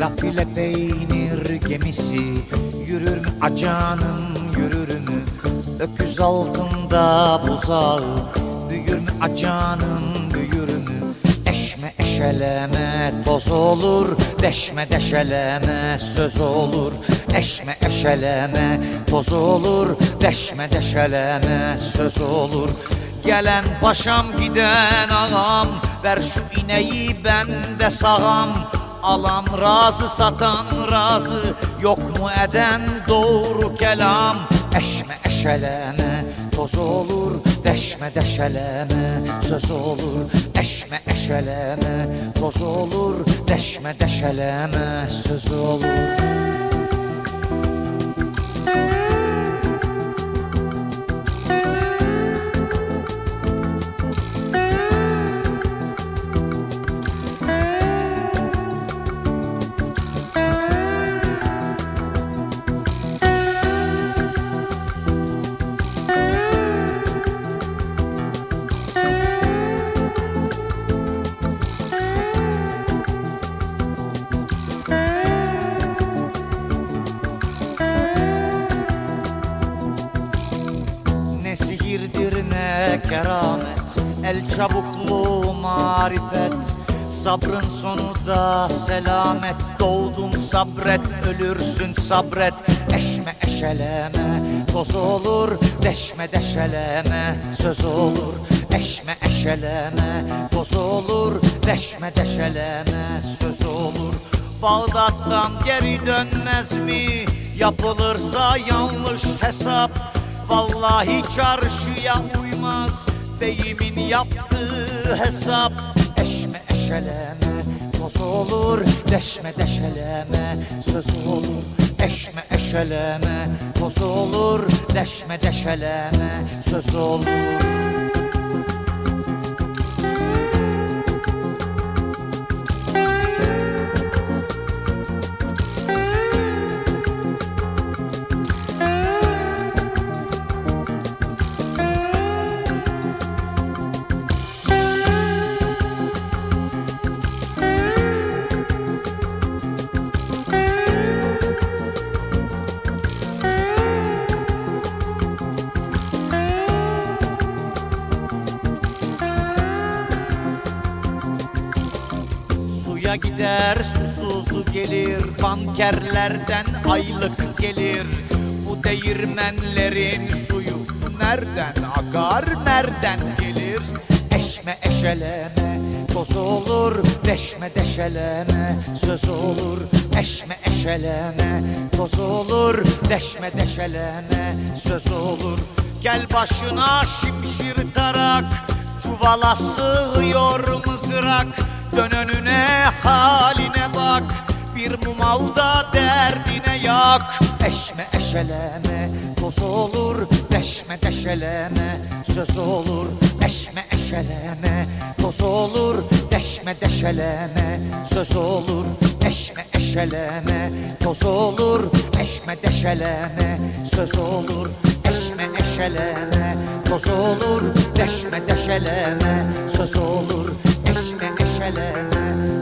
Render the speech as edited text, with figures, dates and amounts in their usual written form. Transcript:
Laf ile peynir gemisi yürür mü acanım yürür mü? Öküz altında buzağı büyür mü acanım büyür mü? Eşme eşeleme toz olur, deşme deşeleme söz olur. Eşme eşeleme toz olur, deşme deşeleme söz olur. Gelen paşam giden ağam, ver şu ineği ben de sağam. Alan razı satan razı, yok mu eden doğru kelam. Eşme eşeleme toz olur, deşme deşeleme söz olur. Eşme eşeleme toz olur, deşme deşeleme söz olur. Ne sihirdir ne keramet, el çabukluğu marifet. Sabrın sonu da selamet, doğdun sabret, ölürsün sabret. Eşme eşeleme toz olur, deşme deşeleme söz olur. Eşme eşeleme toz olur, deşme deşeleme söz olur. Bağdat'tan geri dönmez mi, yapılırsa yanlış hesap? Vallahi çarşıya uymaz beyimin yaptığı hesap. Eşme eşeleme toz olur, deşme deşeleme söz olur. Eşme eşeleme toz olur, deşme deşeleme söz olur. Suya gider susuz gelir, bankerlerden aylık gelir. Bu değirmenlerin suyu nereden akar, nereden gelir? Eşme eşeleme toz olur, deşme deşeleme söz olur. Eşme eşeleme toz olur, deşme deşeleme söz olur. Gel başına şimşir tarak, çuvala sığıyor mızrak. Dön önüne haline bak, bir mum al da derdine yak. Eşme eşeleme toz olur, deşme deşeleme söz olur. Eşme eşeleme toz olur, deşme deşeleme söz olur. Eşme eşeleme toz olur, eşme deşeleme söz olur. Eşme eşeleme toz olur, deşme deşeleme söz olur. Eşme eşeleme